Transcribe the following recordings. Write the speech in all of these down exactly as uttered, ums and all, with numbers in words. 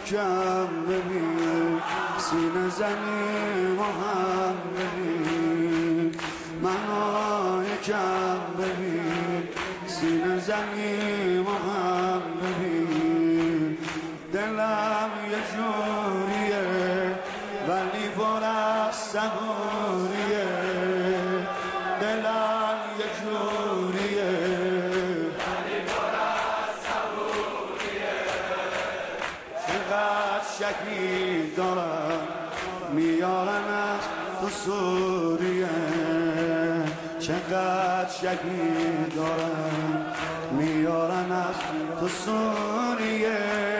یکم ببین سینه زنی با هم ببین منو یکم ببین سینه زنی با هم ببین دلم یه جوریه ولی پر از صبوریه دلم یه جوریه ولی پر از صبوریه چقدر شکی دارم میارن از تو سوریه چقدر شکی دارم میارن از تو سوریه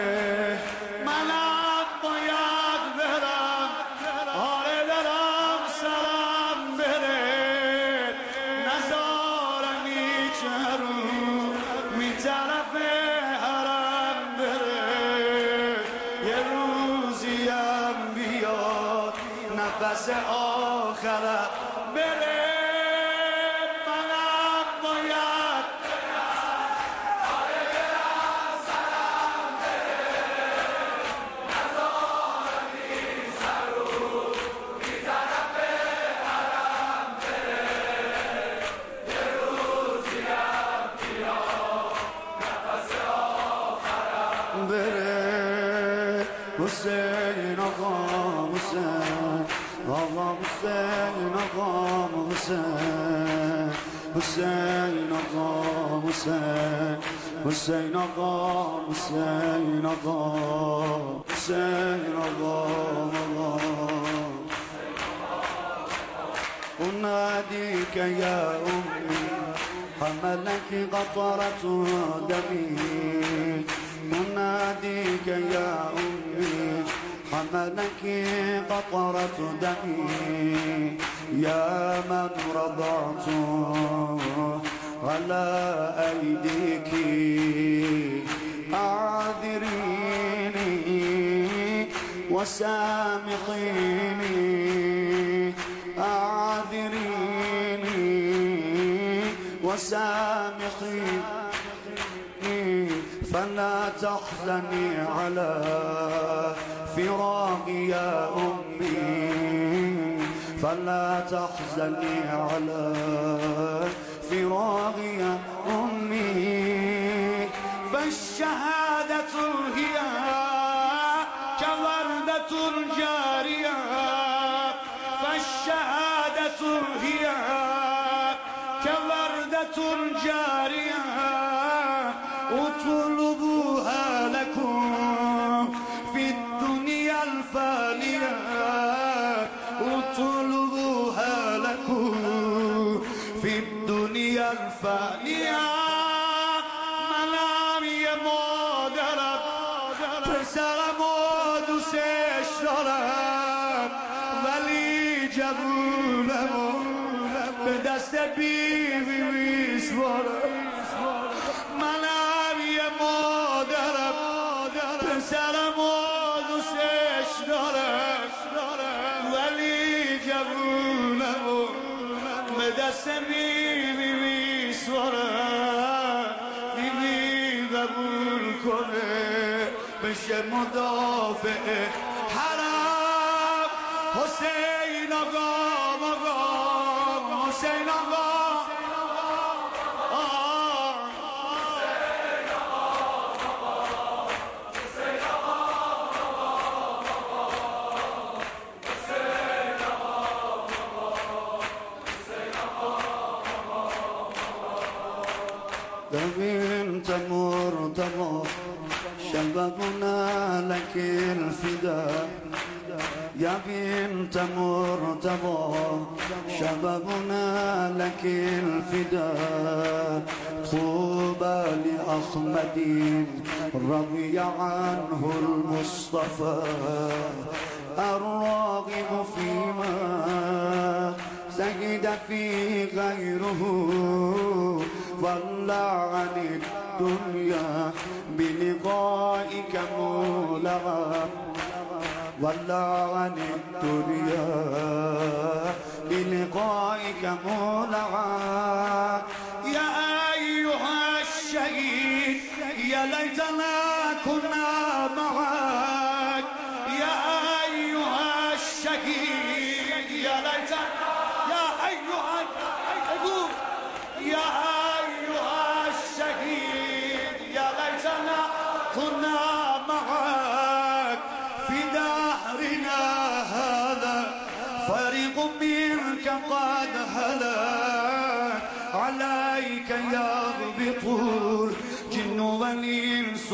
منم باید برم آره دلم سرم بره نزارم هیچ رو می طرف حرم بره یه روزیم بیاد نفس آخرم بره حسین آقا حسین آقا حسین آقا حسین حسین آقا حسین حسین آقا حسین آقا حسین آقا أناديك يا أمي حملك قطرة دمي أناديك يا أمي حملك قطرة دمي يا من رضعت على أيديك أعذريني وسامحيني أعذريني وسامحيني فلا تحزني على فراقي يا أمي فلا تحزني على فراقي يا أمي فالشهادة هي كوردة جارية فالشهادة هي كوردة جارية اطلبوها لكم في الدنيا الفانية اطلبوها لكم في الدنيا الفانية منم یه مادرم پسرم و دوستش دارم ولی جوونم و به دست بیوی میسپارم منم یه مادرم پسرم و دوستش دارم ولی جوونم و به دست بیوی میسپارم بیوی قبول کنه بشه مدافع حرم حسین آقا آقا حسین آقا بنت مرتضى شبابنا لك الفداء يا بنت مرتضى شبابنا لك الفداء طوبى لأحمد رضي عنه المصطفى الراغب فيما زهد في غيره ضل عن الدنيا بلقائك مولغا ضل عن الدنيا بلقائك مولغا يا أيها الشهيد يا ليتنا كنا معا صرنا معك في دهرنا هذا فريق منك قد هلك عليك يغبط الجن والإنس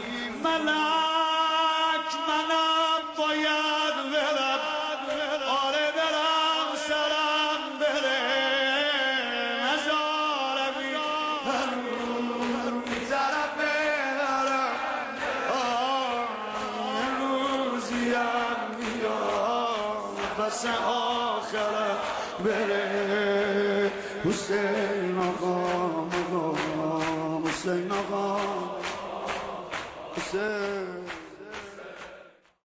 والملاك من الطياد برب آره برم سرم بره مزار بی طرف برم روزیم میاد بس آخره بره حسین آقا حسین آقا حسین